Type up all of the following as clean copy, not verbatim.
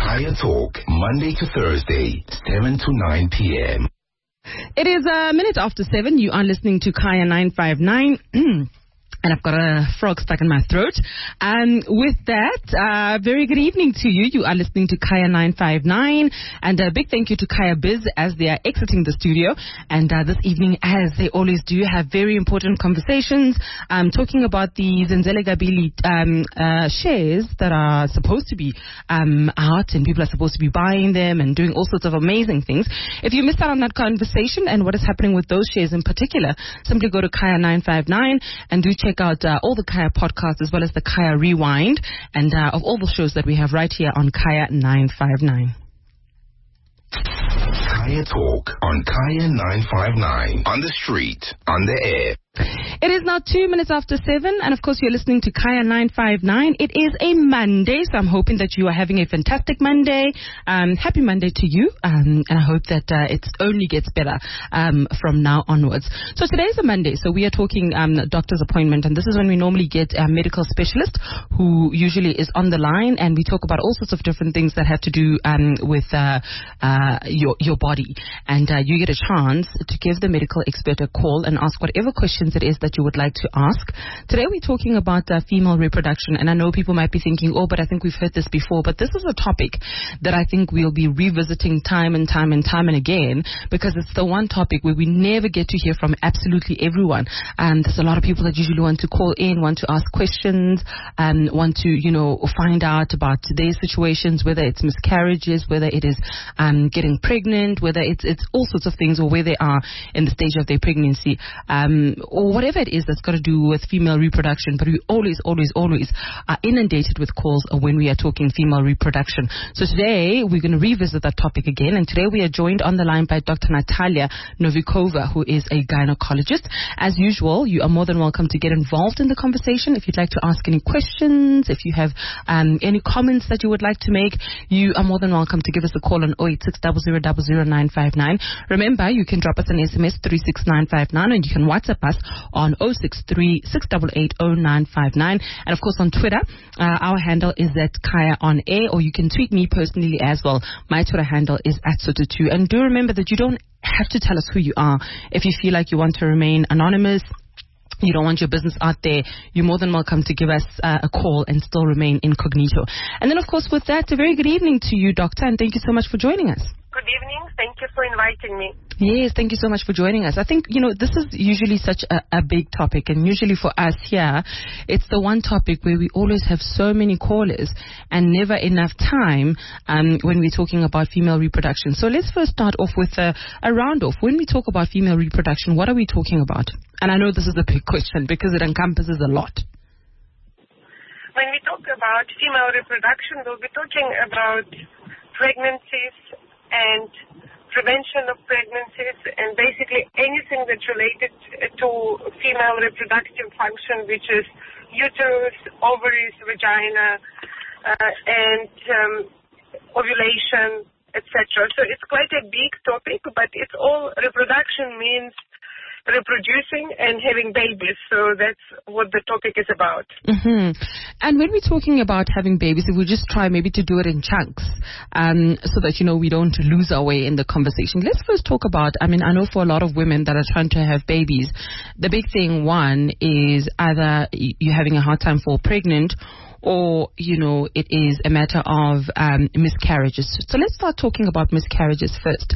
Kaya Talk, Monday to Thursday, 7 to 9 p.m. It is a minute after 7. You are listening to Kaya 959. And I've got a frog stuck in my throat. With that, very good evening to you. You are listening to Kaya 959. And a big thank you to Kaya Biz as they are exiting the studio. And this evening, as they always do, have very important conversations. Talking about the Zenzele Gabili shares that are supposed to be out, and people are supposed to be buying them and doing all sorts of amazing things. If you missed out on that conversation and what is happening with those shares in particular, simply go to Kaya 959 and do check out all the Kaya podcasts as well as the Kaya Rewind and of all the shows that we have right here on Kaya 959. Kaya Talk on Kaya 959. On the street, on the air. It is now 2 minutes after 7, and of course you're listening to Kaya 959. It is a Monday, so I'm hoping that you are having a fantastic Monday. Happy Monday to you, and I hope that it only gets better from now onwards. So today is a Monday, so we are talking doctor's appointment, and this is when we normally get a medical specialist who usually is on the line, and we talk about all sorts of different things that have to do with your body. And you get a chance to give the medical expert a call and ask whatever questions it is that you would like to ask. Today we're talking about female reproduction, and I know people might be thinking, oh, but I think we've heard this before, but this is a topic that I think we'll be revisiting time and time and again, because it's the one topic where we never get to hear from absolutely everyone. There's a lot of people that usually want to call in, want to ask questions, want to, find out about their situations, whether it's miscarriages, whether it is getting pregnant, whether it's all sorts of things, or where they are in the stage of their pregnancy, or whatever it is that's got to do with female reproduction. But we always are inundated with calls when we are talking female reproduction. So today we're going to revisit that topic again, and today we are joined on the line by Dr. Natalia Novikova, who is a gynecologist. As usual, you are more than welcome to get involved in the conversation. If you'd like to ask any questions, if you have any comments that you would like to make, you are more than welcome to give us a call on 086 00 959. Remember, you can drop us an SMS 36959, and you can WhatsApp us on 063 688 0959. And of course on Twitter, our handle is at Kaya on Air, or you can tweet me personally as well. My Twitter handle is @Soto2. And do remember that you don't have to tell us who you are. If you feel like you want to remain anonymous, you don't want your business out there, you're more than welcome to give us a call and still remain incognito. And then of course with that, a very good evening to you, Doctor, and thank you so much for joining us. Good evening. Thank you for inviting me. Yes, thank you so much for joining us. I think, this is usually such a big topic, and usually for us here, it's the one topic where we always have so many callers and never enough time when we're talking about female reproduction. So let's first start off with a round off. When we talk about female reproduction, what are we talking about? And I know this is a big question because it encompasses a lot. When we talk about female reproduction, we'll be talking about pregnancies and prevention of pregnancies, and basically anything that's related to female reproductive function, which is uterus, ovaries, vagina, and ovulation, etc. So it's quite a big topic, but it's all reproduction means reproducing and having babies. So that's what the topic is about. Mm-hmm. And when we're talking about having babies, if we just try maybe to do it in chunks, so that, we don't lose our way in the conversation. Let's first talk about, I know for a lot of women that are trying to have babies, the big thing, one, is either you're having a hard time falling pregnant, or, it is a matter of miscarriages. So let's start talking about miscarriages first.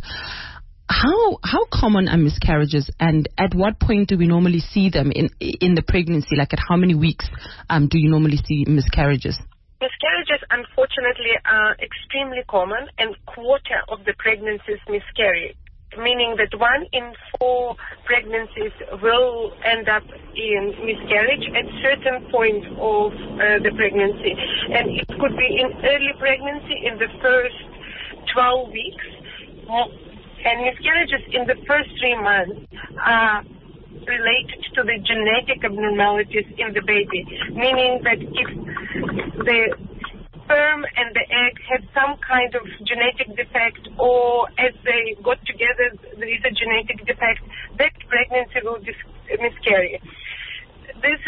How common are miscarriages, and at what point do we normally see them in the pregnancy? Like at how many weeks do you normally see miscarriages? Miscarriages, unfortunately, are extremely common, and quarter of the pregnancies miscarry, meaning that 1 in 4 pregnancies will end up in miscarriage at certain point of the pregnancy. And it could be in early pregnancy in the first 12 weeks. And miscarriages in the first 3 months are related to the genetic abnormalities in the baby, meaning that if the sperm and the egg had some kind of genetic defect, or as they got together there is a genetic defect, that pregnancy will miscarry. This is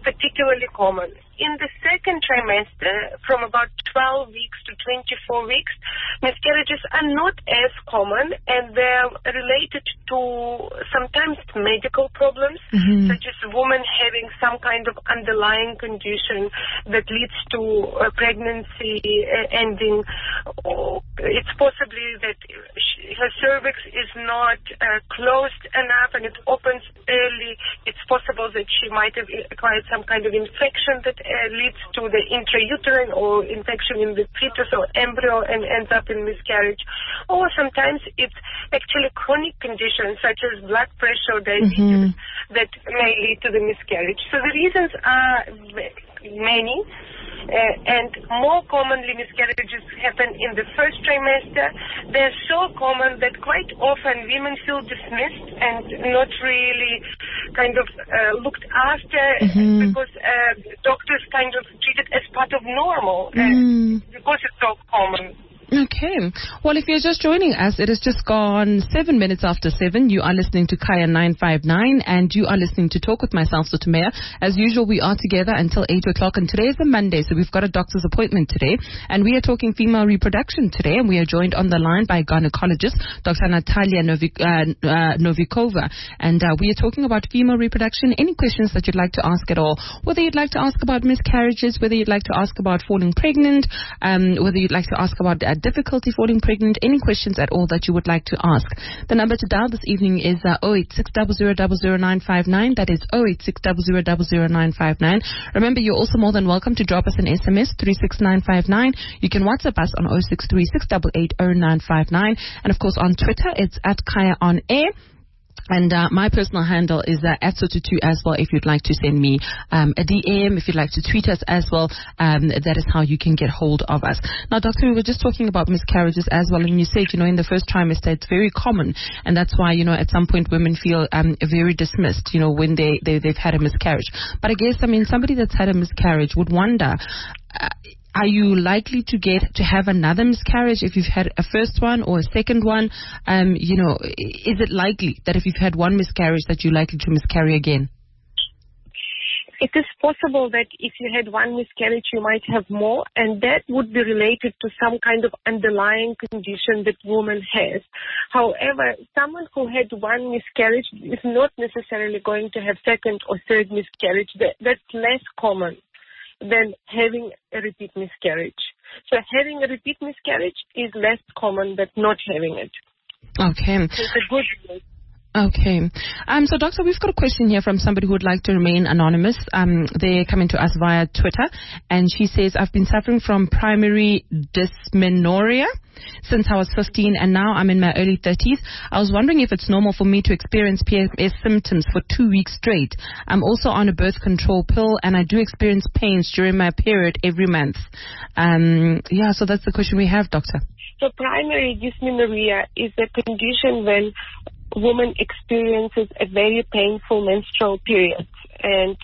particularly common. In the second trimester, from about 12 weeks to 24 weeks, miscarriages are not as common, and they're related to sometimes medical problems, such as women having some kind of underlying condition that leads to pregnancy ending. It's possibly that her cervix is not closed enough and it opens early. It's possible that she might have acquired some kind of infection that leads to the intrauterine or infection in the fetus or embryo and ends up in miscarriage. Or sometimes it's actually chronic conditions such as blood pressure or diabetes that may lead to the miscarriage. So the reasons are many. And more commonly miscarriages happen in the first trimester. They're so common that quite often women feel dismissed and not really kind of looked after because doctors kind of treat it as part of normal because it's so common. Okay. Well, if you're just joining us, it has just gone 7 minutes after 7. You are listening to Kaya 959, and you are listening to Talk with myself, Sotomea. As usual, we are together until 8 o'clock, and today is a Monday, so we've got a doctor's appointment today, and we are talking female reproduction today, and we are joined on the line by gynecologist Dr. Natalia Novikova, and we are talking about female reproduction. Any questions that you'd like to ask at all, whether you'd like to ask about miscarriages, whether you'd like to ask about falling pregnant, whether you'd like to ask about difficulty falling pregnant, any questions at all that you would like to ask. The number to dial this evening is 08600000959. That is 08600000959. Remember, you're also more than welcome to drop us an SMS 36959. You can WhatsApp us on 0636880959. And of course on Twitter, it's at Kaya on Air. And my personal handle is at Sotutu as well. If you'd like to send me a DM, if you'd like to tweet us as well, that is how you can get hold of us. Now, Doctor, we were just talking about miscarriages as well, and you said, in the first trimester it's very common, and that's why, at some point women feel very dismissed, when they've had a miscarriage. But I guess, somebody that's had a miscarriage would wonder, are you likely to have another miscarriage if you've had a first one or a second one? Is it likely that if you've had one miscarriage that you're likely to miscarry again? It is possible that if you had one miscarriage, you might have more, and that would be related to some kind of underlying condition that woman has. However, someone who had one miscarriage is not necessarily going to have second or third miscarriage. That's less common than having a repeat miscarriage. So having a repeat miscarriage is less common than not having it. Okay. So it's a good news. Okay. So, Doctor, we've got a question here from somebody who would like to remain anonymous. They're coming to us via Twitter, and she says, I've been suffering from primary dysmenorrhea since I was 15, and now I'm in my early 30s. I was wondering if it's normal for me to experience PMS symptoms for 2 weeks straight. I'm also on a birth control pill, and I do experience pains during my period every month. So that's the question we have, Doctor. So primary dysmenorrhea is a condition when woman experiences a very painful menstrual period, and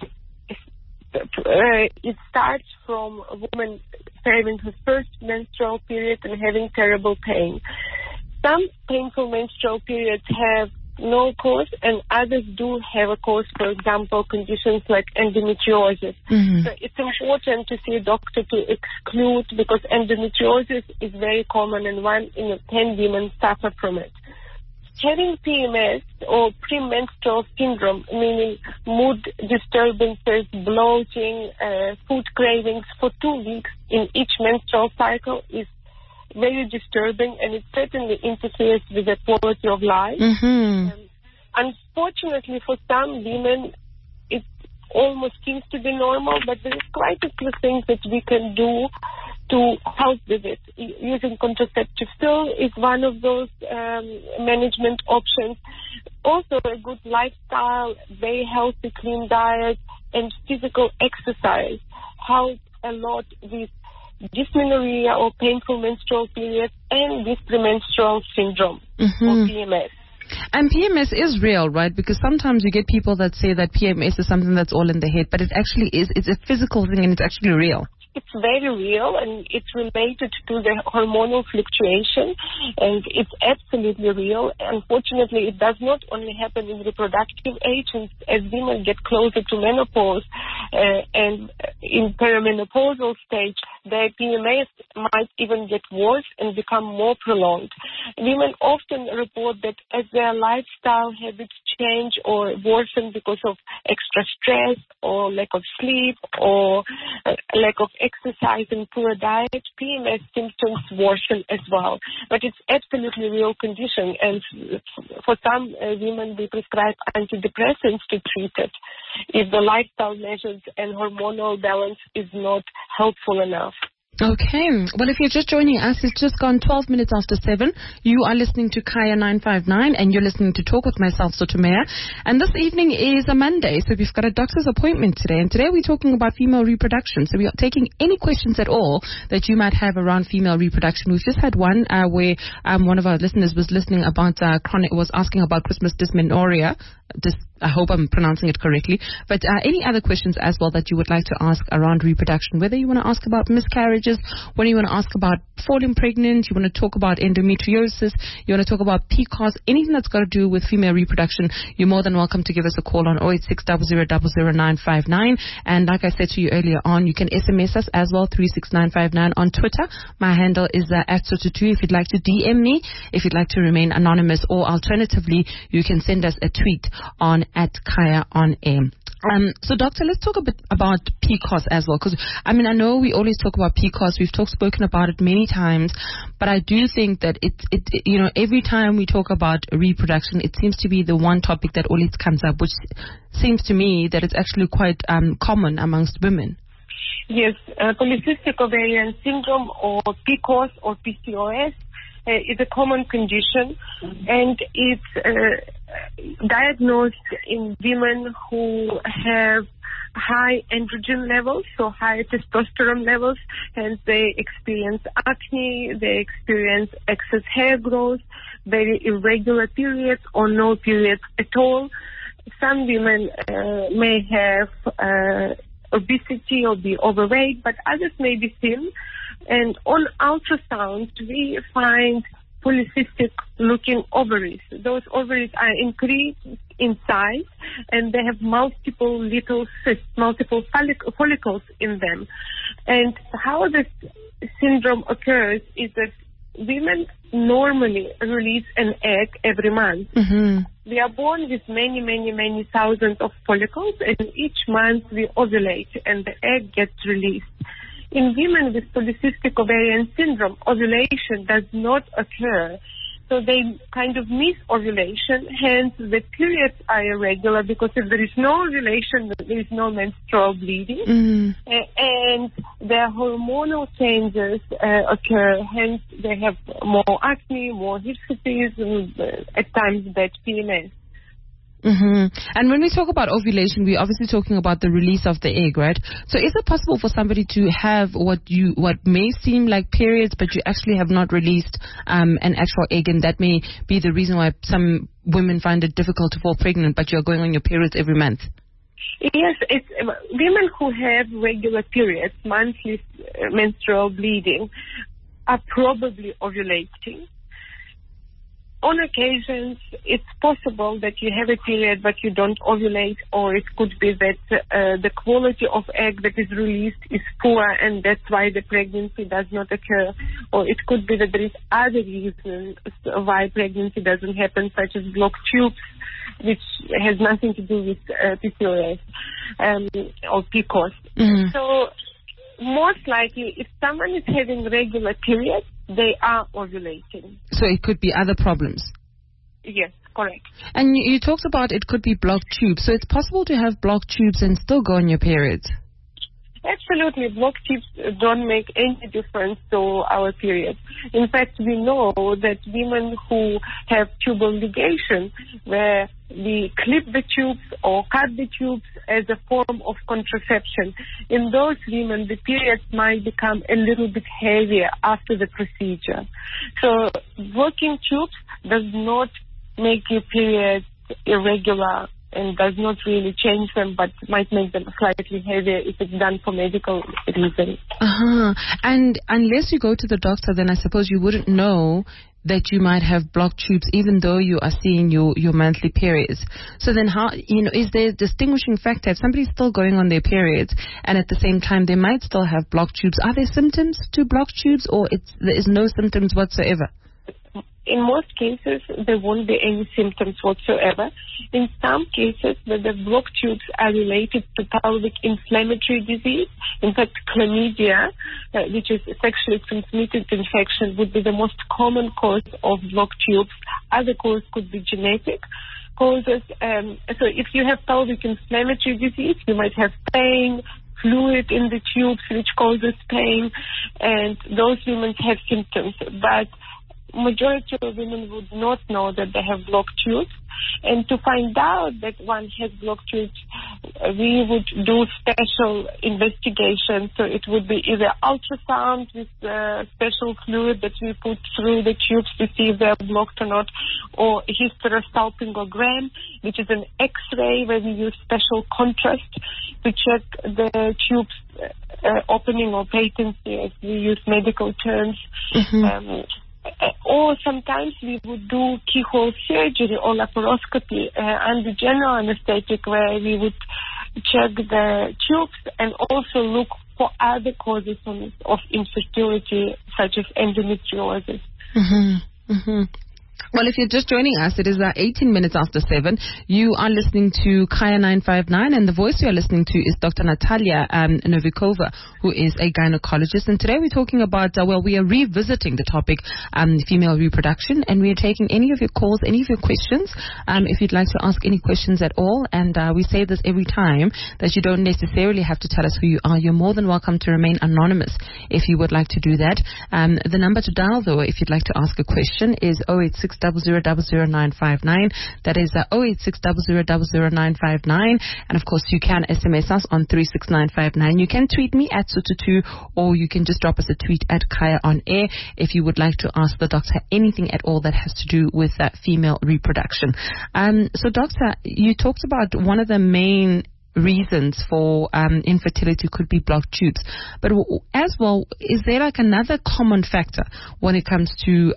it starts from a woman having her first menstrual period and having terrible pain. Some painful menstrual periods have no cause, and others do have a cause, for example, conditions like endometriosis. So it's important to see a doctor to exclude, because endometriosis is very common and 1 in 10 women suffer from it. Having PMS or premenstrual syndrome, meaning mood disturbances, bloating, food cravings for 2 weeks in each menstrual cycle is very disturbing, and it certainly interferes with the quality of life. Unfortunately, for some women, it almost seems to be normal, but there is quite a few things that we can do to help with it. Using contraceptive pill is one of those management options. Also, a good lifestyle, very healthy, clean diet, and physical exercise help a lot with dysmenorrhea or painful menstrual periods and this premenstrual syndrome or PMS. And PMS is real, right? Because sometimes you get people that say that PMS is something that's all in the head, but it actually is. It's a physical thing, and it's actually real. it's very real, and it's related to the hormonal fluctuation, and it's absolutely real. Unfortunately, it does not only happen in reproductive age, and as women get closer to menopause and in perimenopausal stage, their PMS might even get worse and become more prolonged. Women often report that as their lifestyle habits change or worsen because of extra stress or lack of sleep or lack of exercise and poor diet, PMS symptoms worsen as well. But it's absolutely real condition, and for some women we prescribe antidepressants to treat it if the lifestyle measures and hormonal balance is not helpful enough. Okay. Well, if you're just joining us, it's just gone 12 minutes after 7. You are listening to Kaya 959, and you're listening to Talk with myself, Sotomea. And this evening is a Monday, so we've got a doctor's appointment today. And today we're talking about female reproduction. So we are taking any questions at all that you might have around female reproduction. We've just had one where one of our listeners was listening about was asking about Christmas dysmenorrhea. I hope I'm pronouncing it correctly. But any other questions as well that you would like to ask around reproduction, whether you want to ask about miscarriages, whether you want to ask about falling pregnant, you want to talk about endometriosis, you want to talk about PCOS, anything that's got to do with female reproduction, you're more than welcome to give us a call on 086 00959. And like I said to you earlier on, you can SMS us as well, 36959 on Twitter. My handle is @Sotutu. If you'd like to DM me, if you'd like to remain anonymous, or alternatively, you can send us a tweet on @Kaya on air. So, Doctor, let's talk a bit about PCOS as well, because, I mean, I know we always talk about PCOS. We've spoken about it many times, but I do think that every time we talk about reproduction, it seems to be the one topic that always comes up, which seems to me that it's actually quite common amongst women. Yes, polycystic ovarian syndrome, or PCOS or PCOS, is a common condition, and it's diagnosed in women who have high androgen levels, so high testosterone levels, hence they experience acne, they experience excess hair growth, very irregular periods or no periods at all. Some women may have obesity or be overweight, but others may be thin. And on ultrasound, we find polycystic looking ovaries. Those ovaries are increased in size, and they have multiple little cysts, multiple follicles in them. And how this syndrome occurs is that women normally release an egg every month. Mm-hmm. We are born with many, many, many thousands of follicles, and each month we ovulate and the egg gets released. In women with polycystic ovarian syndrome, ovulation does not occur. So they kind of miss ovulation, hence the periods are irregular, because if there is no ovulation, there is no menstrual bleeding. Mm. And their hormonal changes occur, hence they have more acne, more hirsutism, at times bad PMS. Mm-hmm. And when we talk about ovulation, we're obviously talking about the release of the egg, right? So is it possible for somebody to have what may seem like periods, but you actually have not released an actual egg, and that may be the reason why some women find it difficult to fall pregnant, but you're going on your periods every month? Yes, it's women who have regular periods, monthly menstrual bleeding, are probably ovulating. On occasions, it's possible that you have a period but you don't ovulate, or it could be that the quality of egg that is released is poor, and that's why the pregnancy does not occur. Or it could be that there is other reasons why pregnancy doesn't happen, such as blocked tubes, which has nothing to do with PCOS or PCOS. Mm-hmm. So most likely, if someone is having regular periods, they are ovulating. So it could be other problems? Yes, correct. And you talked about it could be blocked tubes. So it's possible to have blocked tubes and still go on your periods? Absolutely. Blocked tubes don't make any difference to our periods. In fact, we know that women who have tubal ligation, where we clip the tubes or cut the tubes as a form of contraception, in those women the periods might become a little bit heavier after the procedure. So working tubes does not make your periods irregular and does not really change them, but might make them slightly heavier if it's done for medical reasons. And unless you go to the doctor, then I suppose you wouldn't know that you might have blocked tubes even though you are seeing your monthly periods. So then how, is there a distinguishing factor? If somebody's still going on their periods and at the same time they might still have blocked tubes, are there symptoms to blocked tubes, or there is no symptoms whatsoever? In most cases, there won't be any symptoms whatsoever. In some cases, the blocked tubes are related to pelvic inflammatory disease. In fact, chlamydia, which is sexually transmitted infection, would be the most common cause of blocked tubes. Other causes could be genetic causes. So if you have pelvic inflammatory disease, you might have pain, fluid in the tubes, which causes pain, and those women have symptoms. But majority of women would not know that they have blocked tubes. And to find out that one has blocked tubes, we would do special investigation. So it would be either ultrasound with special fluid that we put through the tubes to see if they are blocked or not, or hysterosalpingogram, which is an X-ray where we use special contrast to check the tubes opening or patency, as we use medical terms. Or sometimes we would do keyhole surgery or laparoscopy under general anesthetic, where we would check the tubes and also look for other causes of infertility, such as endometriosis. Well, if you're just joining us, it is 18 minutes after 7. You are listening to Kaya 959, and the voice you are listening to is Dr. Natalia Novikova, who is a gynecologist. And today we're talking about, we are revisiting the topic, female reproduction, and we are taking any of your calls, any of your questions, if you'd like to ask any questions at all. And we say this every time, that you don't necessarily have to tell us who you are. You're more than welcome to remain anonymous if you would like to do that. The number to dial, though, if you'd like to ask a question, is 086 0000959. That is 086 0000959. And of course, you can SMS us on 36959. You can tweet me at Sututu, or you can just drop us a tweet at Kaya on Air if you would like to ask the doctor anything at all that has to do with female reproduction. So, doctor, you talked about one of the main reasons for infertility could be blocked tubes, but as well, is there like another common factor when it comes to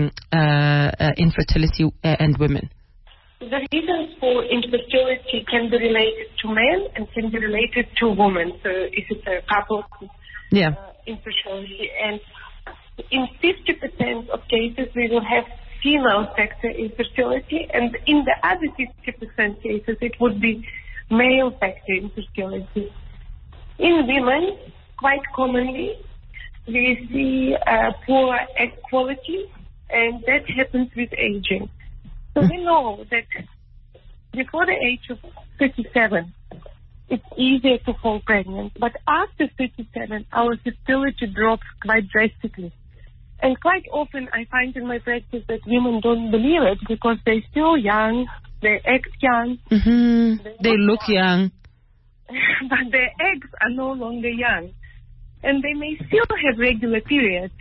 infertility and women? The reasons for infertility can be related to men and can be related to women. So if it's a couple infertility, and in 50% of cases we will have female factor infertility, and in the other 50% cases it would be male factor infertility. In women, quite commonly, we see poor egg quality, and that happens with aging. So we know that before the age of 37, it's easier to fall pregnant, but after 37, our fertility drops quite drastically. And quite often I find in my practice that women don't believe it because they're still young, they act young. They look young. But their eggs are no longer young. And they may still have regular periods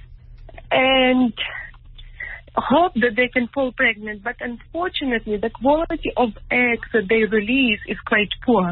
and hope that they can fall pregnant. But unfortunately, the quality of eggs that they release is quite poor.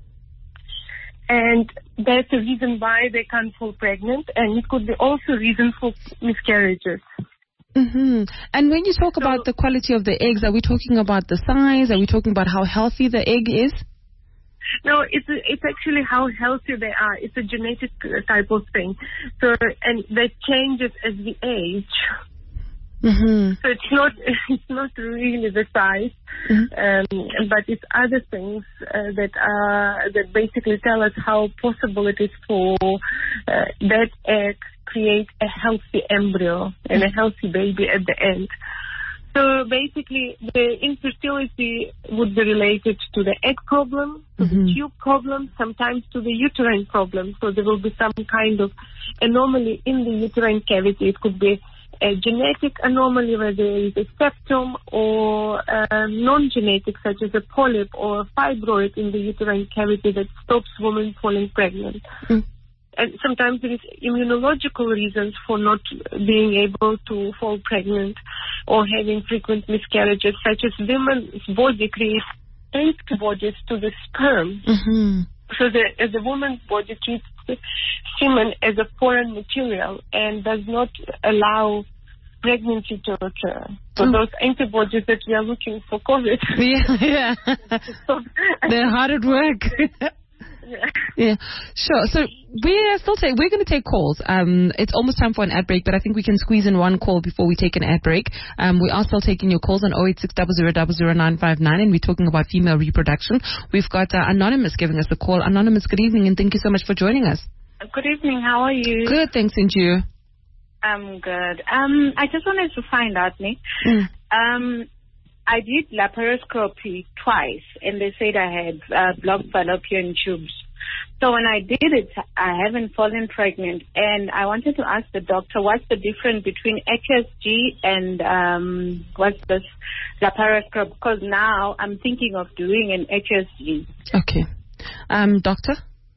And that's the reason why they can't fall pregnant. And it could be also a reason for miscarriages. And when you talk about the quality of the eggs, are we talking about the size? Are we talking about how healthy the egg is? No, it's actually how healthy they are. It's a genetic type of thing. So, and that changes as we age. So it's not really the size, but it's other things that basically tell us how possible it is for that egg create a healthy embryo and a healthy baby at the end. So basically, the infertility would be related to the egg problem, to the tube problem, sometimes to the uterine problem. So there will be some kind of anomaly in the uterine cavity. It could be a genetic anomaly where there is a septum, or non-genetic, such as a polyp or a fibroid in the uterine cavity that stops women falling pregnant. And sometimes there is immunological reasons for not being able to fall pregnant or having frequent miscarriages, such as women's body creates antibodies to the sperm. Mm-hmm. So the woman's body treats semen as a foreign material and does not allow pregnancy to occur. So those antibodies that we are looking for COVID. Yeah. They're hard at work. Yeah, sure. So we're going to take calls. It's almost time for an ad break, but I think we can squeeze in one call before we take an ad break. We are still taking your calls on 086-000959, and we're talking about female reproduction. We've got Anonymous giving us a call. Anonymous, good evening, and thank you so much for joining us. Good evening. How are you? Good, thanks, and you? I'm good. I just wanted to find out, Nick. I did laparoscopy twice, and they said I had blocked fallopian tubes. So when I did it, I haven't fallen pregnant, and I wanted to ask the doctor, what's the difference between HSG and what's this laparoscopy? Because now I'm thinking of doing an HSG. Okay. Doctor?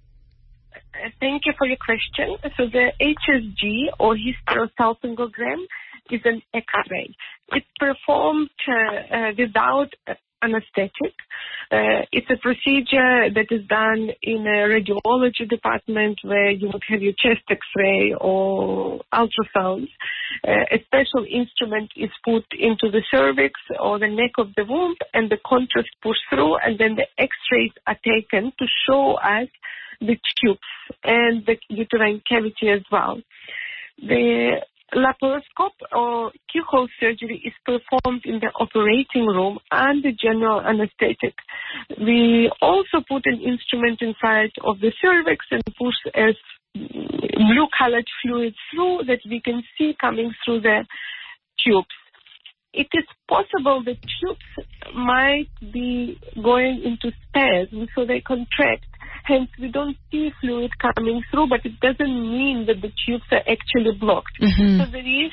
Thank you for your question. So the HSG, or hysterosalpingogram, is an X-ray. It's performed without anesthetic. It's a procedure that is done in a radiology department where you would have your chest X-ray or ultrasound. A special instrument is put into the cervix or the neck of the womb, and the contrast pushed through, and then the X-rays are taken to show us the tubes and the uterine cavity as well. The laparoscope or keyhole surgery is performed in the operating room under general anesthetic. We also put an instrument inside of the cervix and push as blue-colored fluid through that we can see coming through the tubes. It is possible the tubes might be going into spasm, so they contract. Hence, we don't see fluid coming through, but it doesn't mean that the tubes are actually blocked. Mm-hmm. So there is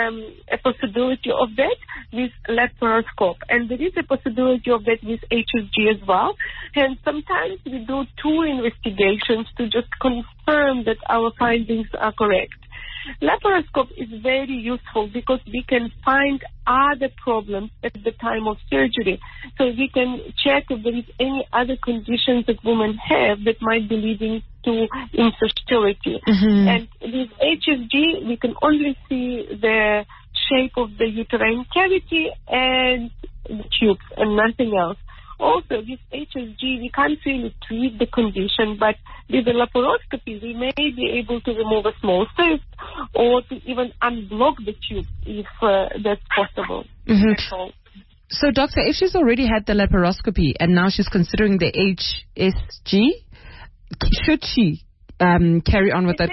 a possibility of that with laparoscope, and there is a possibility of that with HSG as well. And sometimes we do two investigations to just confirm that our findings are correct. Laparoscope is very useful because we can find other problems at the time of surgery. So we can check if there is any other conditions that women have that might be leading to infertility. Mm-hmm. And with HSG, we can only see the shape of the uterine cavity and the tubes and nothing else. Also, with HSG, we can't really treat the condition, but with the laparoscopy, we may be able to remove a small cyst or to even unblock the tube if that's possible. Mm-hmm. That's all. So, doctor, if she's already had the laparoscopy and now she's considering the HSG, should she carry on with that?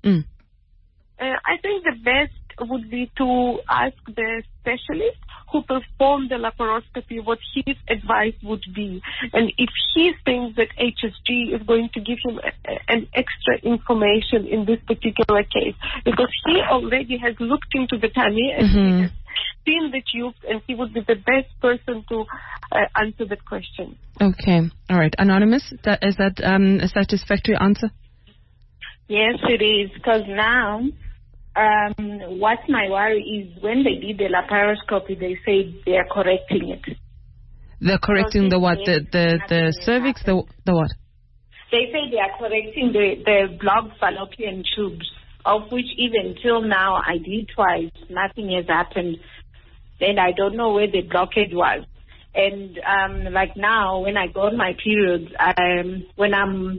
I think the best would be to ask the specialist who performed the laparoscopy what his advice would be. And if he thinks that HSG is going to give him an extra information in this particular case, because he already has looked into the tummy and he has seen the tubes, and he would be the best person to answer that question. Okay. All right. Anonymous, is that a satisfactory answer? Yes, it is, because now what's my worry is when they did the laparoscopy, they say they are correcting it. They're correcting the what? The cervix? The what? They say they are correcting the blocked fallopian tubes, of which even till now I did twice. Nothing has happened. And I don't know where the blockage was. And like now, when I go on my periods, when I'm,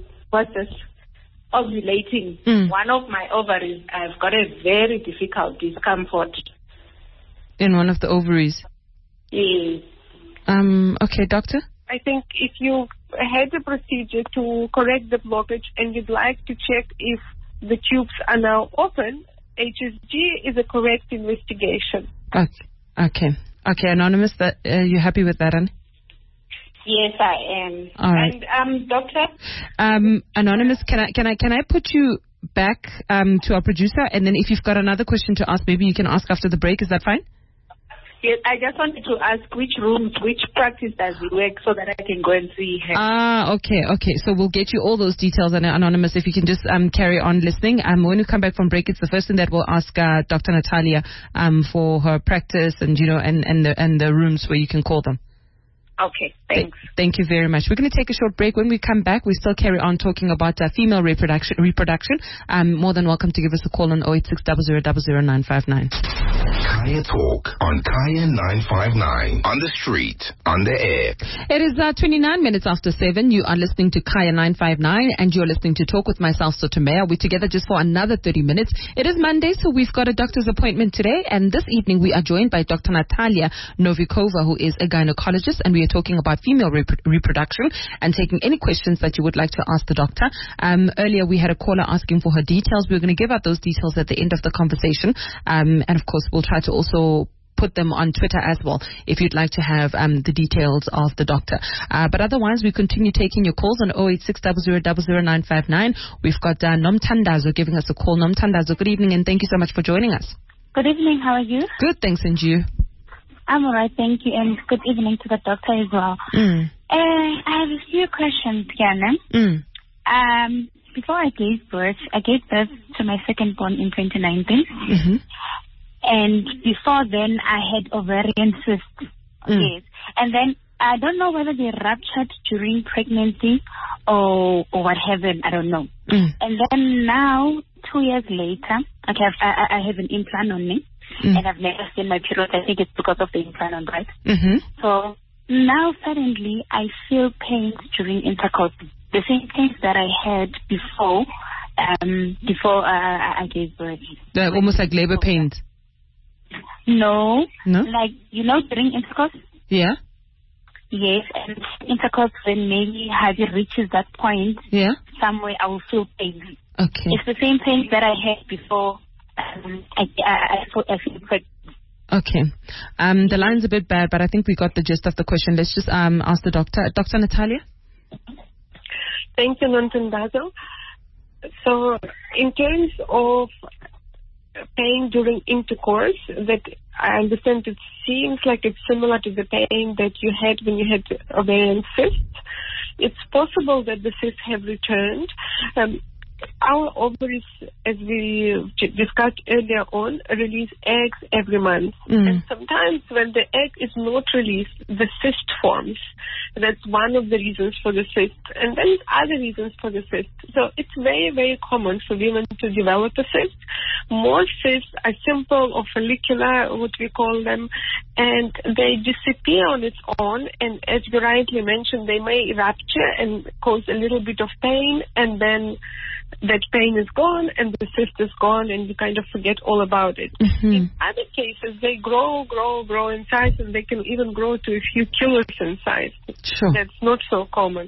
ovulating, one of my ovaries, I've got a very difficult discomfort. In one of the ovaries? Yes. Okay, doctor? I think if you had a procedure to correct the blockage and you'd like to check if the tubes are now open, HSG is a correct investigation. Okay, Anonymous, you happy with that, Anne? Yes, I am. All right. And doctor? Anonymous, can I put you back to our producer, and then if you've got another question to ask, maybe you can ask after the break. Is that fine? Yes, I just wanted to ask which practice does he work so that I can go and see him. Okay. So we'll get you all those details, and Anonymous, if you can just carry on listening. When we come back from break, it's the first thing that we'll ask Dr. Natalia for her practice and and the rooms where you can call them. Okay, thanks. Thank you very much. We're going to take a short break. When we come back, we still carry on talking about female reproduction. More than welcome to give us a call on 086 00959. Kaya Talk on Kaya 959. On the street, on the air. It is 29 minutes after 7. You are listening to Kaya 959 and you're listening to Talk with myself, Sotomea. We're together just for another 30 minutes. It is Monday, so we've got a doctor's appointment today. And this evening we are joined by Dr. Natalia Novikova, who is a gynecologist, and we are talking about female reproduction and taking any questions that you would like to ask the doctor. Earlier we had a caller asking for her details. We're going to give out those details at the end of the conversation. And of course we'll try to also put them on Twitter as well if you'd like to have the details of the doctor. But otherwise, we continue taking your calls on 086 00959. We've got Nomthandazo giving us a call. Nomthandazo, good evening and thank you so much for joining us. Good evening, how are you? Good, thanks, and you? I'm alright, thank you, and good evening to the doctor as well. I have a few questions, Kiana. Before I gave birth to my second born in 2019. And before then, I had ovarian cysts. Yes. And then I don't know whether they ruptured during pregnancy or what happened. I don't know. And then now, 2 years later, I have an implant on me. And I've never seen my period. I think it's because of the implant on, right? So now suddenly I feel pains during intercourse. The same pains that I had before I gave birth. They're almost like labor pains. No. Like, during intercourse? Yeah. Yes, and intercourse when maybe hubby reaches that point, somewhere I will feel pain. Okay. It's the same pain that I had before I feel pregnant. Okay. The line's a bit bad, but I think we got the gist of the question. Let's just ask the doctor. Dr. Natalia? Thank you, Nomthandazo. So, in terms of pain during intercourse, that I understand it seems like it's similar to the pain that you had when you had ovarian cysts. It's possible that the cysts have returned. Our ovaries, as we discussed earlier on, release eggs every month. And sometimes when the egg is not released, the cyst forms. That's one of the reasons for the cyst. And then other reasons for the cyst. So it's very, very common for women to develop a cyst. Most cysts are simple or follicular, what we call them, and they disappear on its own. And as you rightly mentioned, they may rupture and cause a little bit of pain, and then that pain is gone and the cyst is gone and you kind of forget all about it. In other cases, they grow in size, and they can even grow to a few kilos in size. Sure. That's not so common.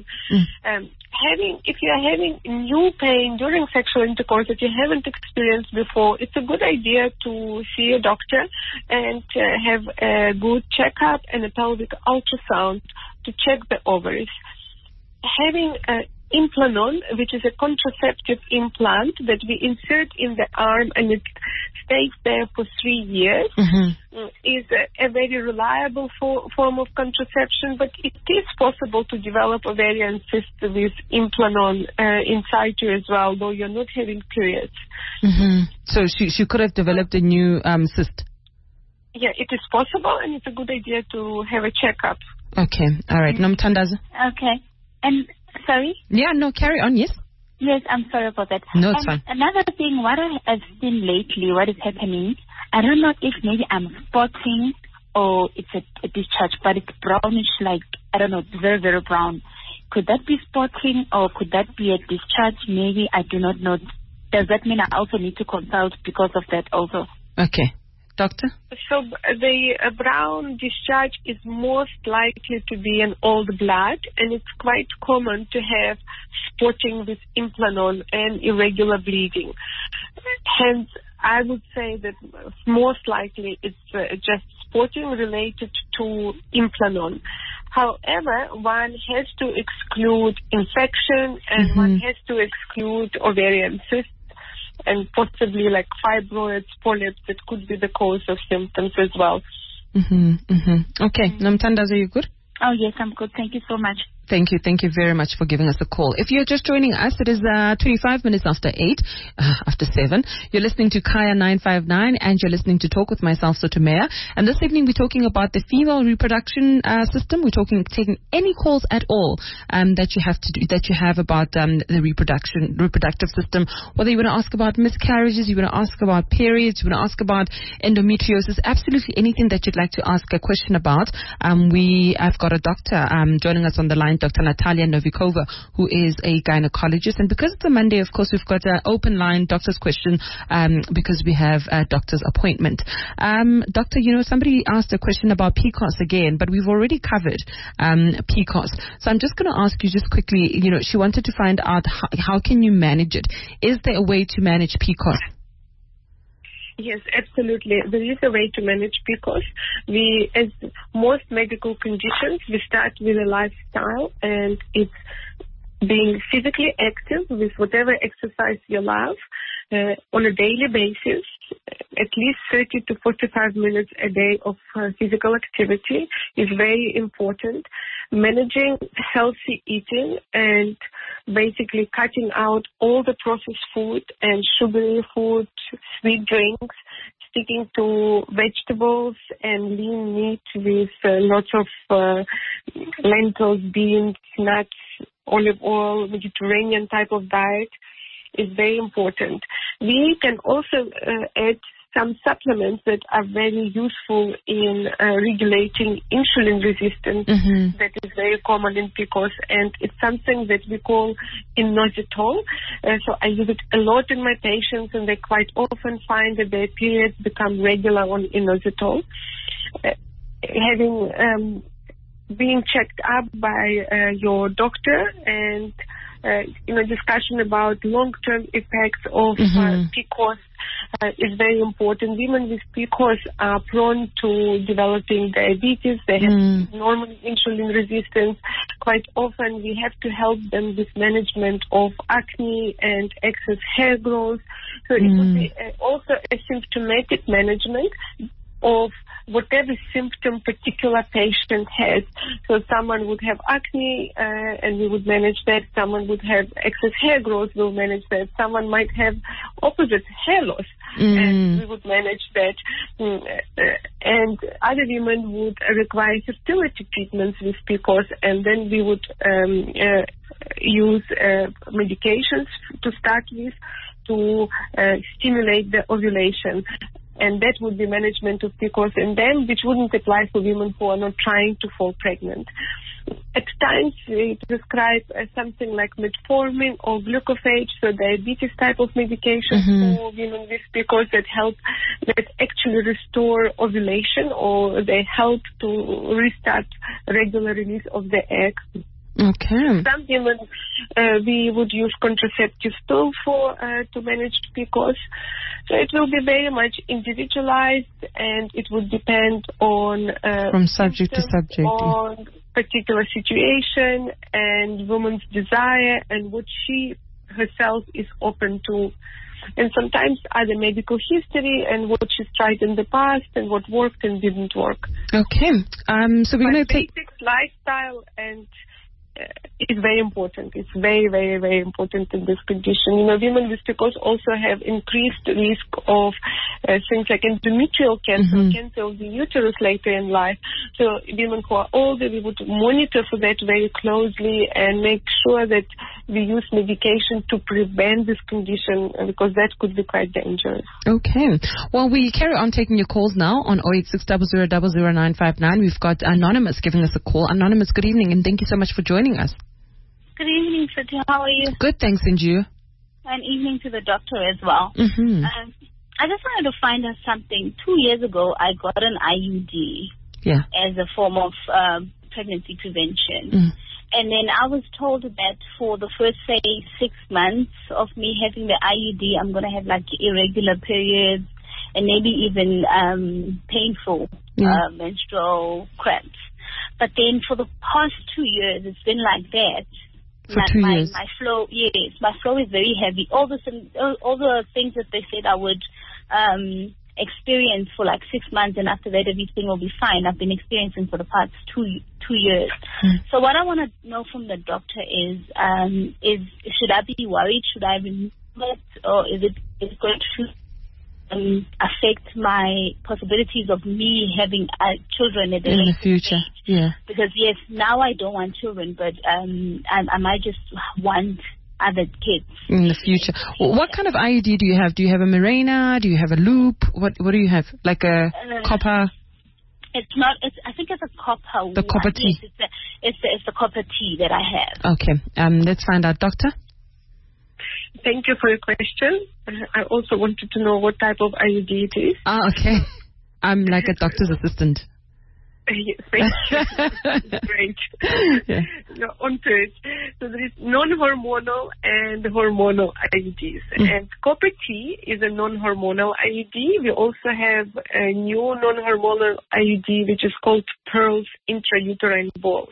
If you are having new pain during sexual intercourse that you haven't experienced before, it's a good idea to see a doctor and have a good checkup and a pelvic ultrasound to check the ovaries. Having Implanon, which is a contraceptive implant that we insert in the arm and it stays there for 3 years, is a very reliable form of contraception, but it is possible to develop ovarian cyst with Implanon inside you as well, though you're not having periods. So she could have developed a new cyst? Yeah, it is possible, and it's a good idea to have a checkup. Okay, all right. Nomthandazo? Okay. And sorry? Yeah, no, carry on, yes? Yes, I'm sorry about that. No, it's fine. Another thing, what I have seen lately, what is happening, I don't know if maybe I'm spotting or it's a discharge, but it's brownish, like, I don't know, very, very brown. Could that be spotting or could that be a discharge? Maybe, I do not know. Does that mean I also need to consult because of that also? Okay. Doctor? So the brown discharge is most likely to be an old blood, and it's quite common to have spotting with Implanon and irregular bleeding. Hence, I would say that most likely it's just spotting related to Implanon. However, one has to exclude infection and one has to exclude ovarian cysts and possibly like fibroids, polyps, that could be the cause of symptoms as well. Okay. Nomthandazo, are you good? Oh, yes, I'm good. Thank you so much. Thank you. Thank you very much for giving us a call. If you're just joining us, it is 25 minutes after 7. You're listening to Kaya 959 and you're listening to Talk with myself, Sotomea. And this evening we're talking about the female reproduction system. We're taking any calls at all that you have about the reproductive system. Whether you want to ask about miscarriages, you want to ask about periods, you want to ask about endometriosis, absolutely anything that you'd like to ask a question about. I've got a doctor joining us on the line, Dr. Natalia Novikova, who is a gynecologist. And because it's a Monday, of course, we've got an open line doctor's question because we have a doctor's appointment. Doctor, somebody asked a question about PCOS again, but we've already covered PCOS. So I'm just going to ask you just quickly, she wanted to find out how can you manage it? Is there a way to manage PCOS? Yes, absolutely. There is a way to manage PCOS. As most medical conditions, we start with a lifestyle, and it's being physically active with whatever exercise you love on a daily basis, at least 30 to 45 minutes a day of physical activity is very important. Managing healthy eating and basically cutting out all the processed food and sugary food, sweet drinks, sticking to vegetables and lean meat with lots of lentils, beans, nuts, olive oil, Mediterranean type of diet is very important. We can also add some supplements that are very useful in regulating insulin resistance that is very common in PCOS, and it's something that we call inositol. So I use it a lot in my patients, and they quite often find that their periods become regular on inositol. Being checked up by your doctor and discussion about long-term effects of PCOS is very important. Women with PCOS are prone to developing diabetes. They have normal insulin resistance. Quite often we have to help them with management of acne and excess hair growth. So it would be also a symptomatic management of whatever symptom particular patient has. So someone would have acne and we would manage that. Someone would have excess hair growth, we'll manage that. Someone might have opposite hair loss and we would manage that. And other women would require fertility treatments with PCOS, and then we would use medications to start with to stimulate the ovulation. And that would be management of PCOS, and then which wouldn't apply for women who are not trying to fall pregnant. At times, we prescribe something like metformin or glucophage, so diabetes type of medication for women with PCOS that actually restore ovulation, or they help to restart regular release of the egg. Okay. Some women, we would use contraceptive pill to manage PCOS. So it will be very much individualized, and it would depend on from subject to subject, on particular situation and woman's desire and what she herself is open to. And sometimes other medical history and what she's tried in the past and what worked and didn't work. Okay. So we're going to take lifestyle and is very important. It's very, very, very important in this condition. Women with PCOS also have increased risk of things like endometrial cancer, cancer of the uterus later in life. So women who are older, we would monitor for that very closely and make sure that we use medication to prevent this condition, because that could be quite dangerous. Okay. Well, we carry on taking your calls now on 08600000959. We've got Anonymous giving us a call. Anonymous, good evening, and thank you so much for joining us. Good evening, Sati. How are you? Good, thanks, and you? And evening to the doctor as well. I just wanted to find out something. 2 years ago, I got an IUD as a form of pregnancy prevention. And then I was told that for the first, say, 6 months of me having the IUD, I'm going to have like irregular periods and maybe even painful menstrual cramps. But then for the past 2 years, it's been like that. For 2 years? My flow, my flow is very heavy. All the things that they said I would experience for like 6 months, and after that everything will be fine. I've been experiencing for the past two years. So what I want to know from the doctor is should I be worried? Should I remove it, or is it going to affect my possibilities of me having children in the future? Yeah. Because yes, now I don't want children, but I might just want other kids in the future. What kind of IUD do you have? Do you have a Mirena? Do you have a loop? What do you have? Like a copper? It's not. I think it's a copper. The copper T. Yes, it's the copper T that I have. Okay. Let's find out, doctor. Thank you for your question. I also wanted to know what type of IUD it is. Okay. I'm like a doctor's assistant. Thank you. Great. Yeah. On to it. So there is non-hormonal and hormonal IUDs. And copper T is a non-hormonal IUD. We also have a new non-hormonal IUD which is called Pearls intrauterine balls.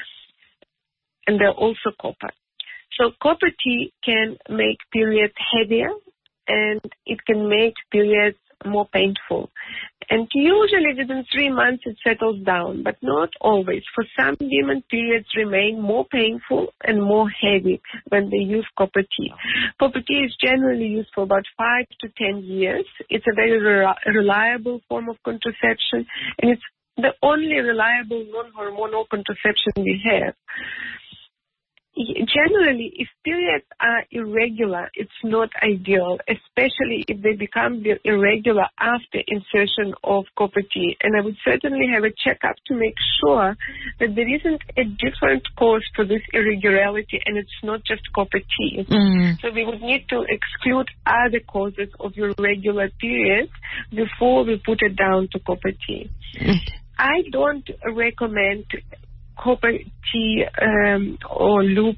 And they're also copper. So copper T can make periods heavier, and it can make periods more painful. And usually within 3 months it settles down, but not always. For some women, periods remain more painful and more heavy when they use copper T. Copper T is generally used for about 5 to 10 years. It's a very reliable form of contraception, and it's the only reliable non-hormonal contraception we have. Generally, if periods are irregular, it's not ideal, especially if they become irregular after insertion of copper T. And I would certainly have a checkup to make sure that there isn't a different cause for this irregularity, and it's not just copper T. So we would need to exclude other causes of irregular periods before we put it down to copper T. I don't recommend copper T or loop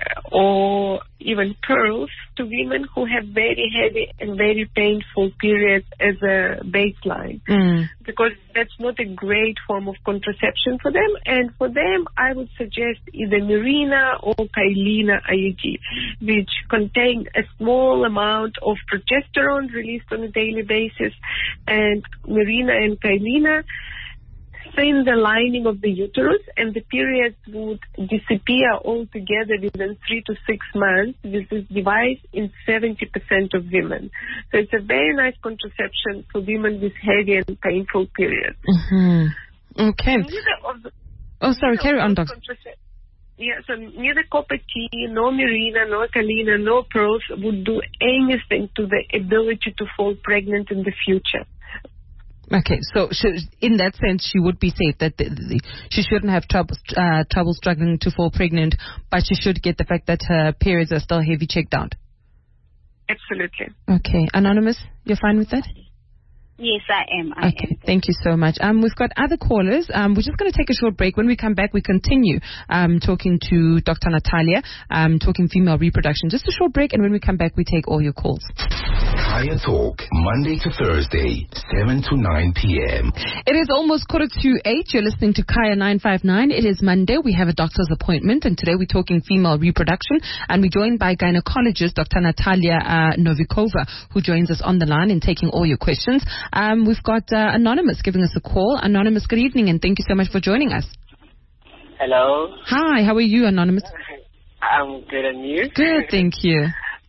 or even pearls to women who have very heavy and very painful periods as a baseline, because that's not a great form of contraception for them. And for them, I would suggest either Mirena or Kyleena IUD, which contain a small amount of progesterone released on a daily basis. And Mirena and Kyleena thin the lining of the uterus, and the periods would disappear altogether within 3 to 6 months with this device in 70% of women. So it's a very nice contraception for women with heavy and painful periods. Okay. Sorry, carry on, doctor. Yeah, so neither copper T, no Mirena, no Kyleena, no pearls would do anything to the ability to fall pregnant in the future. Okay, so in that sense, she would be safe that she shouldn't have trouble struggling to fall pregnant, but she should get the fact that her periods are still heavy checked out. Absolutely. Okay, Anonymous, you're fine with that? Yes, I am. Okay, thank you so much. We've got other callers. We're just going to take a short break. When we come back, we continue talking to Dr. Natalia, talking female reproduction. Just a short break, and when we come back, we take all your calls. Kaya Talk, Monday to Thursday, 7 to 9 p.m. It is almost 7:45. You're listening to Kaya 959. It is Monday. We have a doctor's appointment, and today we're talking female reproduction, and we're joined by gynecologist Dr. Natalia Novikova, who joins us on the line and taking all your questions. We've got Anonymous giving us a call. Anonymous, good evening, and thank you so much for joining us. Hello. Hi, how are you, Anonymous? I'm good, and you? Good, thank you.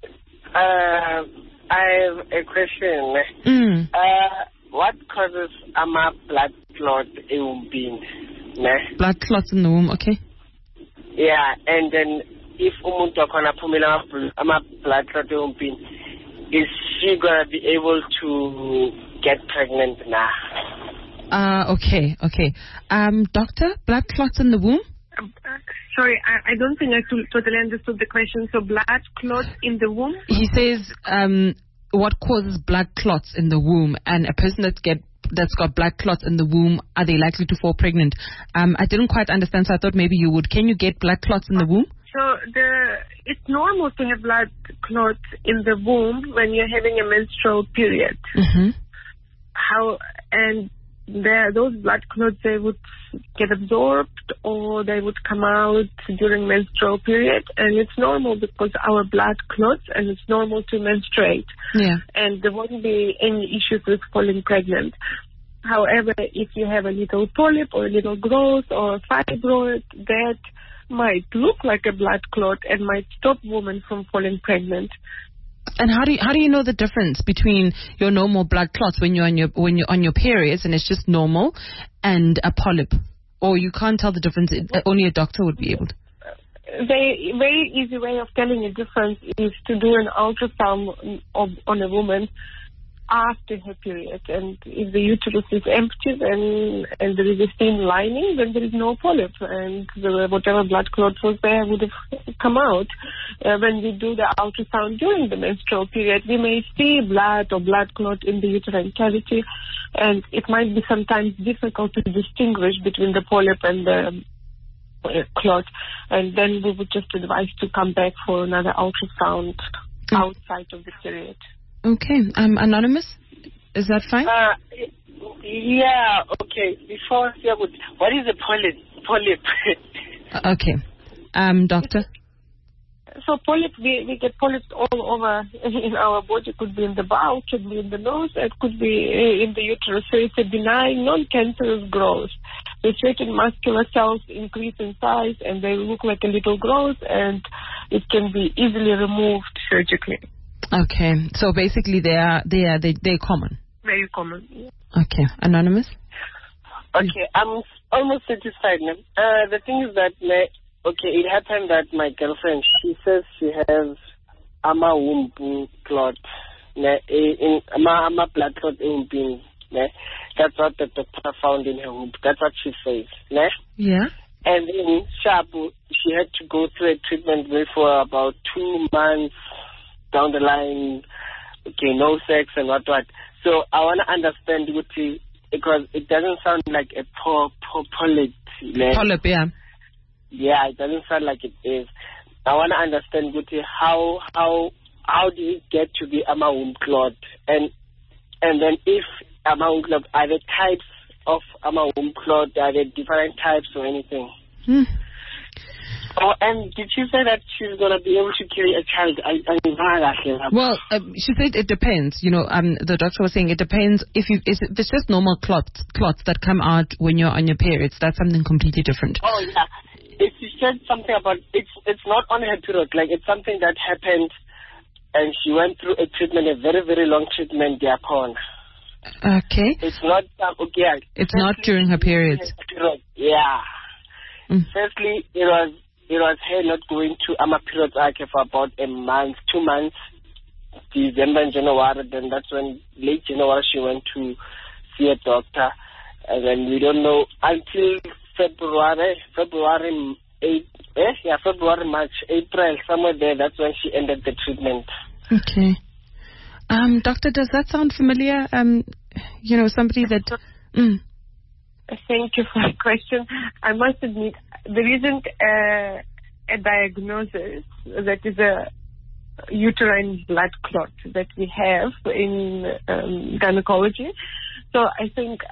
I have a question. What causes blood clot in the blood clots in the womb, okay. Yeah, and then if umuntu akhona phumela blood clot in, is she gonna be able to get pregnant now? Okay. Doctor, blood clots in the womb? Sorry, I don't think I totally understood the question. So blood clots in the womb? He says, what causes blood clots in the womb? And a person that's got blood clots in the womb, are they likely to fall pregnant? I didn't quite understand, so I thought maybe you would. Can you get blood clots in the womb? So it's normal to have blood clots in the womb when you're having a menstrual period. And those blood clots, they would get absorbed or they would come out during menstrual period, and it's normal because our blood clots, and it's normal to menstruate. Yeah. And there won't be any issues with falling pregnant. However, if you have a little polyp or a little growth or a fibroid, that might look like a blood clot and might stop women from falling pregnant. And how do you know the difference between your normal blood clots when you're on your periods and it's just normal, and a polyp? Or you can't tell the difference? Only a doctor would be able to. The very easy way of telling a difference is to do an ultrasound on a woman after her period, and if the uterus is empty and there is a thin lining, then there is no polyp, and whatever blood clot was there would have come out. When we do the ultrasound during the menstrual period, we may see blood or blood clot in the uterine cavity, and it might be sometimes difficult to distinguish between the polyp and the clot, and then we would just advise to come back for another ultrasound outside of the period. Okay. Anonymous, is that fine? Yeah, okay. Before, what is a polyp? Okay. Doctor? So polyp, we get polyps all over in our body. It could be in the bowel, could be in the nose, it could be in the uterus. So it's a benign, non-cancerous growth. The certain muscular cells increase in size and they look like a little growth, and it can be easily removed surgically. Okay, so basically they're common. Very common. Yeah. Okay, Anonymous. Okay, I'm almost satisfied now. The thing is that, it happened that my girlfriend, she says she has ama womb clot, ama blood clot in. That's what the doctor found in her womb. That's what she says. Yeah. And then she had to go through a treatment for about 2 months. Down the line, okay, no sex and what. So I want to understand, because it doesn't sound like a polyp. Polyp, yeah. Yeah, it doesn't sound like it is. I want to understand, how do it get to be a womb clot? And then if a womb clot, are there types of a womb clot? Are there different types or anything? Oh, and did she say that she's going to be able to carry a child? Well, she said it depends. The doctor was saying it depends. If it's just normal clots that come out when you're on your periods, that's something completely different. Oh, yeah. She said something about, it's not on her period. Like, it's something that happened, and she went through a treatment, a very, very long treatment, thereupon. Okay. It's not, It's not during her periods. Yeah. Firstly, it was her not going to period for about a month, 2 months, December and January. Then that's when late January she went to see a doctor, and then we don't know until February, March, April, somewhere there. That's when she ended the treatment. Okay. Doctor, does that sound familiar? Somebody that. Thank you for the question. I must admit, there isn't a diagnosis that is a uterine blood clot that we have in gynecology. So I think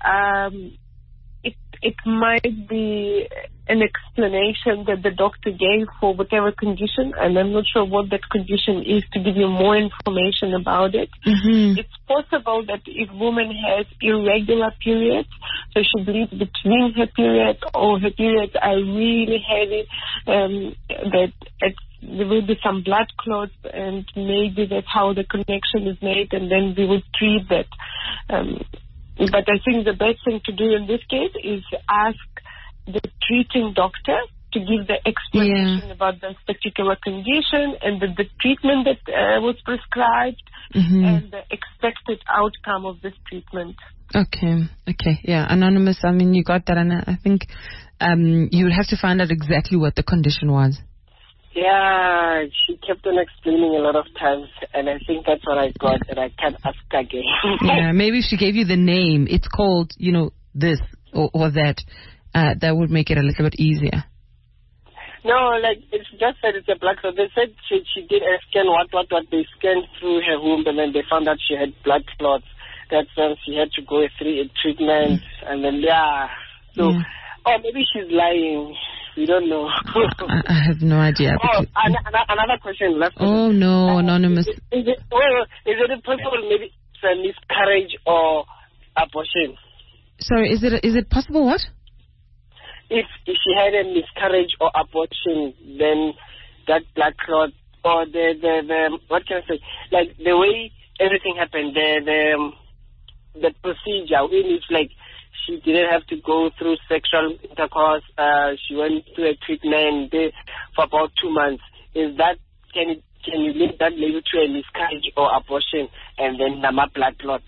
it might be an explanation that the doctor gave for whatever condition, and I'm not sure what that condition is, to give you more information about it. Mm-hmm. It's possible that if woman has irregular periods, so she bleeds between her periods, or her periods are really heavy, that there will be some blood clots, and maybe that's how the connection is made, and then we would treat that. But I think the best thing to do in this case is ask the treating doctor to give the explanation about this particular condition and the treatment that was prescribed and the expected outcome of this treatment. Okay. Yeah, Anonymous, I mean, you got that, and I think you would have to find out exactly what the condition was. Yeah, she kept on explaining a lot of times, and I think that's what I got, and I can't ask again. Yeah, maybe if she gave you the name, it's called, this or that, that would make it a little bit easier. No, like, it's just that it's a blood clot. They said she did a scan, what they scanned through her womb, and then they found that she had blood clots. That's when she had to go through a treatment. And then, so, maybe she's lying. We don't know. I have no idea. Another question left. Oh, no, anonymous. Is it possible maybe it's a miscarriage or abortion? Sorry, is it possible what? If she had a miscarriage or abortion, then that blood clot or the what can I say? Like the way everything happened, the procedure, in which like she didn't have to go through sexual intercourse. She went through a treatment for about 2 months. Is that can you link that maybe to a miscarriage or abortion and then a blood clot?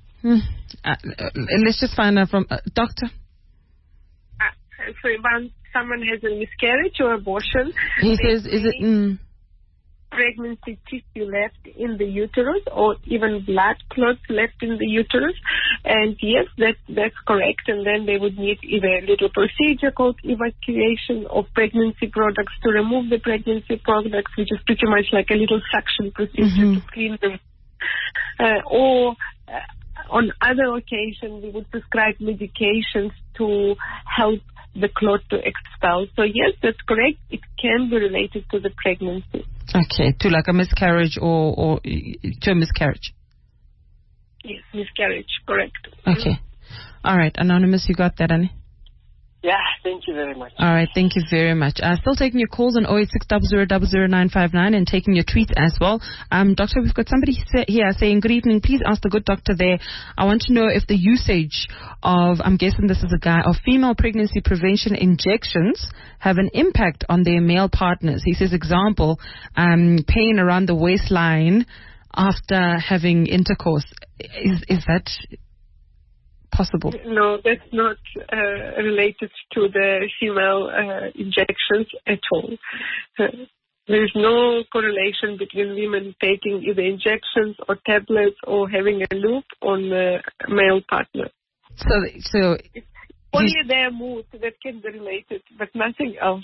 Let's just find out from doctor. So when someone has a miscarriage or abortion, he says, is it pregnancy tissue left in the uterus or even blood clots left in the uterus? And yes, that's correct. And then they would need either a little procedure called evacuation of pregnancy products to remove the pregnancy products, which is pretty much like a little suction procedure to clean them. Or on other occasions, we would prescribe medications to help the clot to expel. So yes, that's correct. It can be related to the pregnancy. Okay, to like a miscarriage or to a miscarriage. Yes, miscarriage, correct. Okay. All right, Anonymous, you got that, Annie? Yeah, thank you very much. All right, thank you very much. Still taking your calls on 08600000959 and taking your tweets as well. Doctor, we've got somebody here saying, good evening, please ask the good doctor there. I want to know if the usage of, I'm guessing this is a guy, of female pregnancy prevention injections have an impact on their male partners. He says, example, pain around the waistline after having intercourse. Is that possible? No, that's not related to the female injections at all. There's no correlation between women taking either injections or tablets or having a loop on the male partner. So it's only their mood that can be related, but nothing else.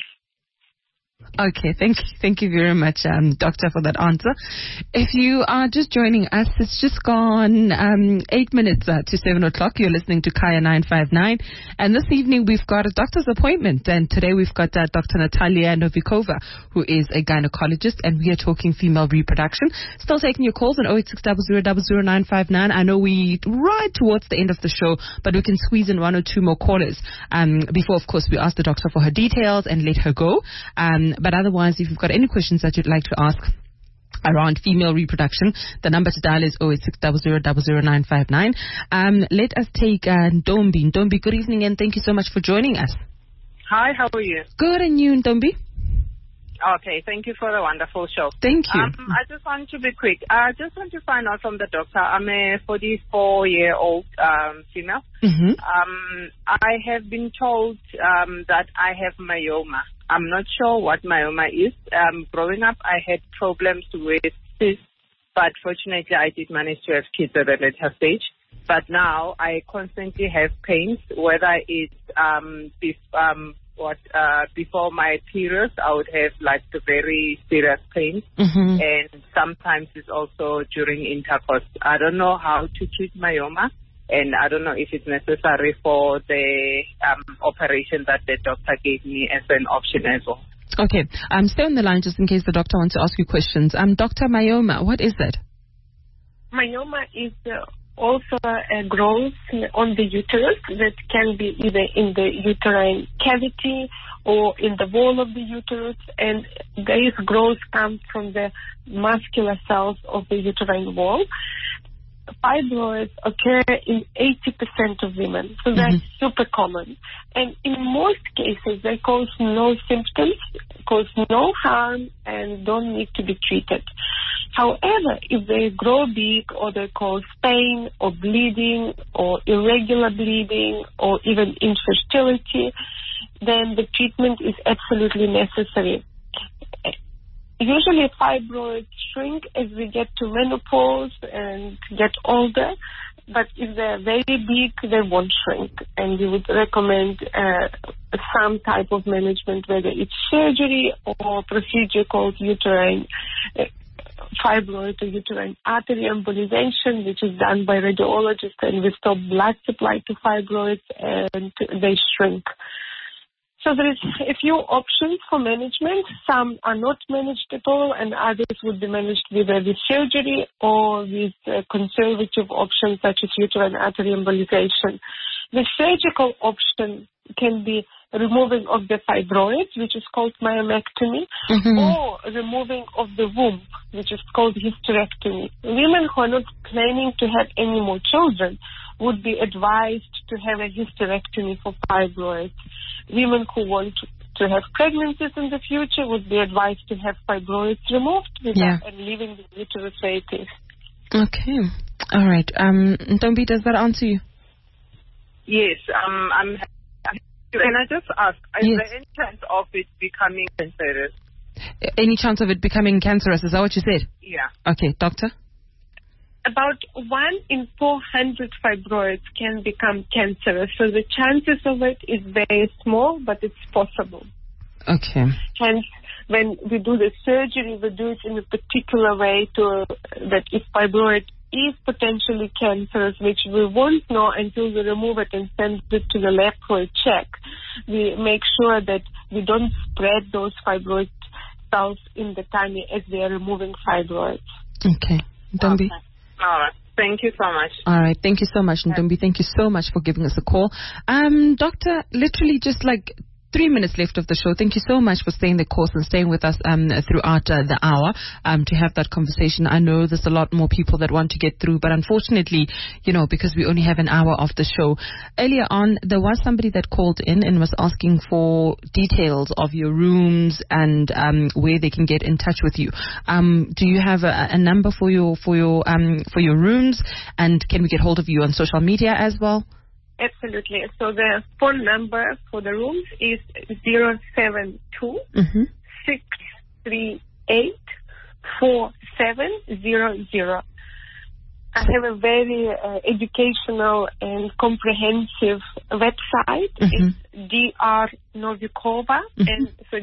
Okay, thank you very much, Doctor, for that answer. If you are just joining us, it's just gone 8 minutes to 7 o'clock. You're listening to Kaya 959, and this evening we've got a doctor's appointment, and today we've got Dr. Natalia Novikova, who is a gynecologist, and we are talking female reproduction. Still taking your calls on 08600000959. I know we're right towards the end of the show, but we can squeeze in one or two more callers before, of course, we ask the doctor for her details and let her go. But otherwise, if you've got any questions that you'd like to ask around female reproduction, the number to dial is 08600000959. Let us take Ntombi. Ntombi, good evening and thank you so much for joining us. Hi, how are you? Good, and you, Ntombi? Okay, thank you for the wonderful show. Thank you. I just want to be quick. I just want to find out from the doctor. I'm a 44-year-old female. I have been told that I have myoma. I'm not sure what myoma is. Growing up, I had problems with cysts, but fortunately, I did manage to have kids at a later stage. But now, I constantly have pains, whether it's before my periods, I would have like the very serious pains, and sometimes it's also during intercourse. I don't know how to treat myoma. And I don't know if it's necessary for the operation that the doctor gave me as an option as well. Okay. Stay on the line just in case the doctor wants to ask you questions. Dr. Myoma, what is that? Myoma is also a growth on the uterus that can be either in the uterine cavity or in the wall of the uterus. And these growths come from the muscular cells of the uterine wall. Fibroids occur in 80% of women, so that's super common. And in most cases, they cause no symptoms, cause no harm, and don't need to be treated. However, if they grow big or they cause pain or bleeding or irregular bleeding or even infertility, then the treatment is absolutely necessary. Usually fibroids shrink as we get to menopause and get older, but if they're very big, they won't shrink. And we would recommend some type of management, whether it's surgery or procedure called uterine fibroid or uterine artery embolization, which is done by radiologists, and we stop blood supply to fibroids and they shrink. So there is a few options for management. Some are not managed at all, and others would be managed either with surgery or with conservative options such as uterine artery embolization. The surgical option can be removing of the fibroids, which is called myomectomy, or removing of the womb, which is called hysterectomy. Women who are not planning to have any more children would be advised to have a hysterectomy for fibroids. Women who want to have pregnancies in the future would be advised to have fibroids removed and leaving the uterus where it is. Okay. All right. Ntombi, does that answer you? Yes. Can I just ask, is there any chance of it becoming cancerous? Any chance of it becoming cancerous? Is that what you said? Yeah. Okay, doctor? About 1 in 400 fibroids can become cancerous. So the chances of it is very small, but it's possible. Okay. Hence, when we do the surgery, we do it in a particular way that if fibroid is potentially cancerous, which we won't know until we remove it and send it to the lab for a check, we make sure that we don't spread those fibroid cells in the tummy as we are removing fibroids. Okay. Ntombi? Okay. All right. Thank you so much. All right. Thank you so much, Ntombi. Thank you so much for giving us a call. Doctor, literally just like 3 minutes left of the show. Thank you so much for staying the course and staying with us throughout the hour to have that conversation. I know there's a lot more people that want to get through, but unfortunately, because we only have an hour of the show. Earlier on, there was somebody that called in and was asking for details of your rooms and where they can get in touch with you. Do you have a number for your rooms, and can we get hold of you on social media as well? Absolutely. So the phone number for the rooms is 072 638 4700. I have a very educational and comprehensive website. It's Dr. Novikova, and so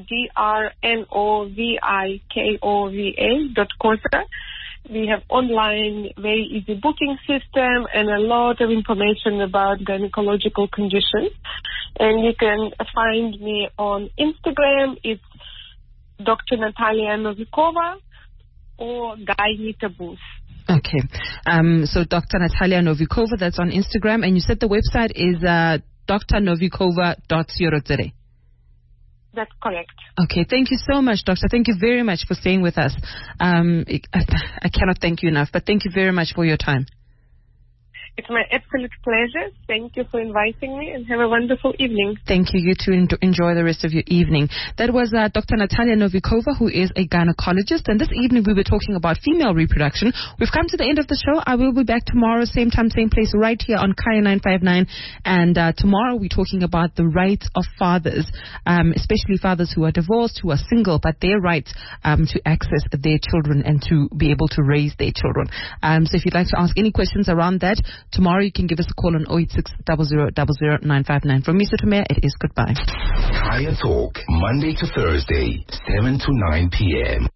DrNovikova.koza. We have online, very easy booking system and a lot of information about gynecological conditions. And you can find me on Instagram. It's Dr. Natalia Novikova or Gynetabus. Okay. So Dr. Natalia Novikova, that's on Instagram. And you said the website is drnovikova.co.za. That's correct. Okay, thank you so much, Doctor. Thank you very much for staying with us. I cannot thank you enough, but thank you very much for your time. It's my absolute pleasure. Thank you for inviting me, and have a wonderful evening. Thank you. You too. Enjoy the rest of your evening. That was Dr. Natalia Novikova, who is a gynecologist. And this evening we were talking about female reproduction. We've come to the end of the show. I will be back tomorrow, same time, same place, right here on Kaya 959. And tomorrow we're talking about the rights of fathers, especially fathers who are divorced, who are single, but their rights to access their children and to be able to raise their children. So if you'd like to ask any questions around that, tomorrow you can give us a call on 086 00 959. From me, Sotomea, it is goodbye. Kaya Talk, Monday to Thursday, 7 to 9 p.m.